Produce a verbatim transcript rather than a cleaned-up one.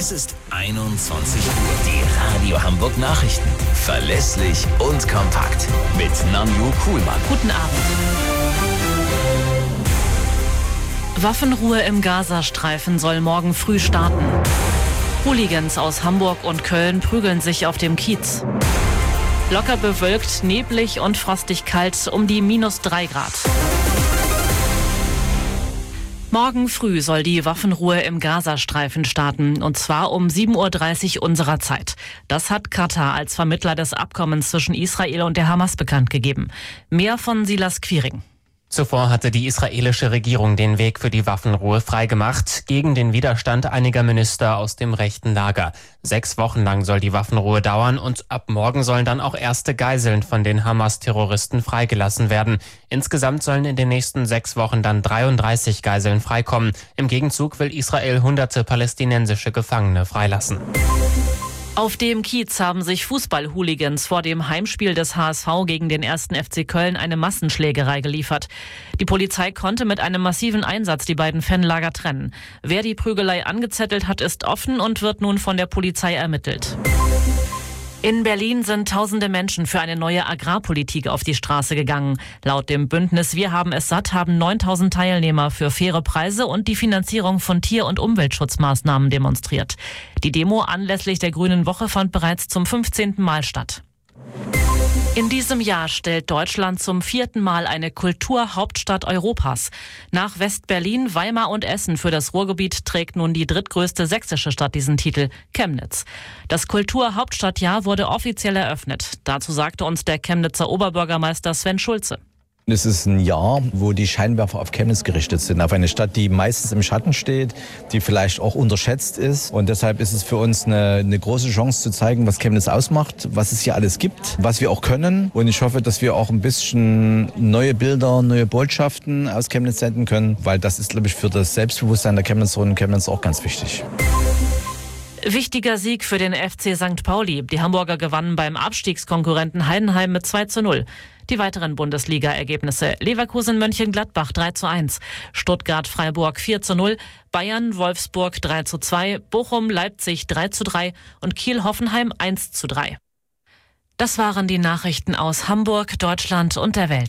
Es ist einundzwanzig Uhr. Die Radio Hamburg Nachrichten. Verlässlich und kompakt. Mit Nanju Kuhlmann. Guten Abend. Waffenruhe im Gazastreifen soll morgen früh starten. Hooligans aus Hamburg und Köln prügeln sich auf dem Kiez. Locker bewölkt, neblig und frostig kalt um die minus drei Grad. Morgen früh soll die Waffenruhe im Gazastreifen starten, und zwar um sieben Uhr dreißig unserer Zeit. Das hat Katar als Vermittler des Abkommens zwischen Israel und der Hamas bekannt gegeben. Mehr von Silas Quiring. Zuvor hatte die israelische Regierung den Weg für die Waffenruhe freigemacht, gegen den Widerstand einiger Minister aus dem rechten Lager. Sechs Wochen lang soll die Waffenruhe dauern und ab morgen sollen dann auch erste Geiseln von den Hamas-Terroristen freigelassen werden. Insgesamt sollen in den nächsten sechs Wochen dann dreiunddreißig Geiseln freikommen. Im Gegenzug will Israel hunderte palästinensische Gefangene freilassen. Auf dem Kiez haben sich Fußball-Hooligans vor dem Heimspiel des H S V gegen den ersten F C Köln eine Massenschlägerei geliefert. Die Polizei konnte mit einem massiven Einsatz die beiden Fanlager trennen. Wer die Prügelei angezettelt hat, ist offen und wird nun von der Polizei ermittelt. In Berlin sind tausende Menschen für eine neue Agrarpolitik auf die Straße gegangen. Laut dem Bündnis Wir haben es satt haben neuntausend Teilnehmer für faire Preise und die Finanzierung von Tier- und Umweltschutzmaßnahmen demonstriert. Die Demo anlässlich der Grünen Woche fand bereits zum fünfzehnten Mal statt. In diesem Jahr stellt Deutschland zum vierten Mal eine Kulturhauptstadt Europas. Nach West-Berlin, Weimar und Essen für das Ruhrgebiet trägt nun die drittgrößte sächsische Stadt diesen Titel, Chemnitz. Das Kulturhauptstadtjahr wurde offiziell eröffnet. Dazu sagte uns der Chemnitzer Oberbürgermeister Sven Schulze. Es ist ein Jahr, wo die Scheinwerfer auf Chemnitz gerichtet sind, auf eine Stadt, die meistens im Schatten steht, die vielleicht auch unterschätzt ist. Und deshalb ist es für uns eine, eine große Chance zu zeigen, was Chemnitz ausmacht, was es hier alles gibt, was wir auch können. Und ich hoffe, dass wir auch ein bisschen neue Bilder, neue Botschaften aus Chemnitz senden können, weil das ist, glaube ich, für das Selbstbewusstsein der Chemnitzerinnen und Chemnitz auch ganz wichtig. Wichtiger Sieg für den F C Sankt Pauli. Die Hamburger gewannen beim Abstiegskonkurrenten Heidenheim mit zwei zu null. Die weiteren Bundesliga-Ergebnisse: Leverkusen-Mönchengladbach drei zu eins, Stuttgart-Freiburg vier zu null, Bayern-Wolfsburg drei zu zwei, Bochum-Leipzig drei zu drei und Kiel-Hoffenheim eins zu drei. Das waren die Nachrichten aus Hamburg, Deutschland und der Welt.